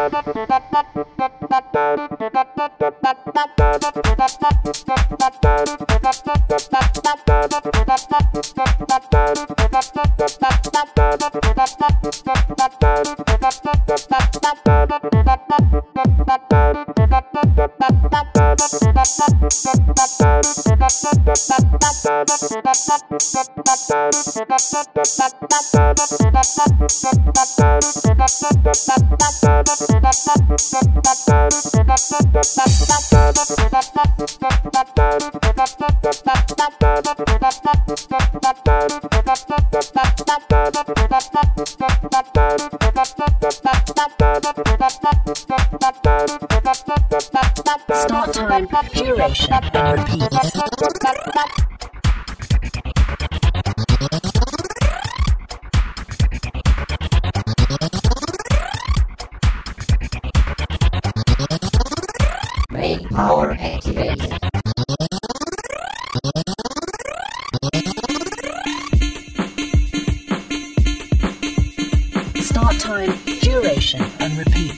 Start time, duration, and repeat. Brain power activated. Start time, duration, and repeat.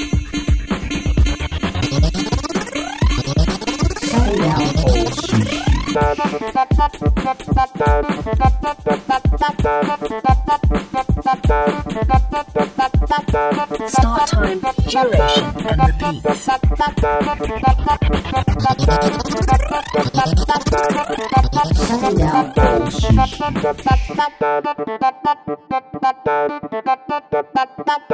Start time, duration, and repeat. Sundown.